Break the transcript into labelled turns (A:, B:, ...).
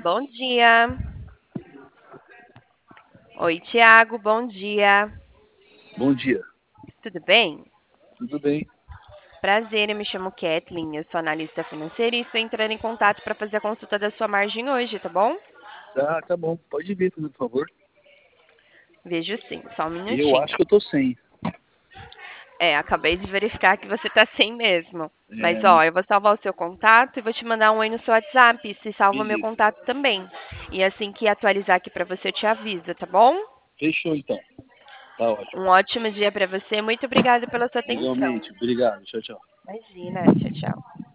A: Bom dia. Oi, Tiago, bom dia.
B: Bom dia,
A: Tudo bem?
B: tudo bem?
A: Prazer, eu me chamo Kathleen, eu sou analista financeira e estou entrando em contato para fazer a consulta da sua margem hoje, tá bom?
B: Tá bom, pode vir, por favor.
A: Vejo sim, só um
B: Eu acho
A: minutinho.
B: que eu tô sem.
A: Acabei de verificar que você tá sem mesmo. Mas,
B: É,
A: ó, eu vou salvar o seu contato e vou te mandar um oi no seu WhatsApp, se salva o meu
B: beleza.
A: contato também. E assim que atualizar aqui para você, eu te aviso, tá bom?
B: Fechou então. Tá ótimo.
A: Um ótimo dia para você. Muito obrigada pela sua atenção.
B: Igualmente, obrigado. Tchau, tchau.
A: Imagina, tchau, tchau.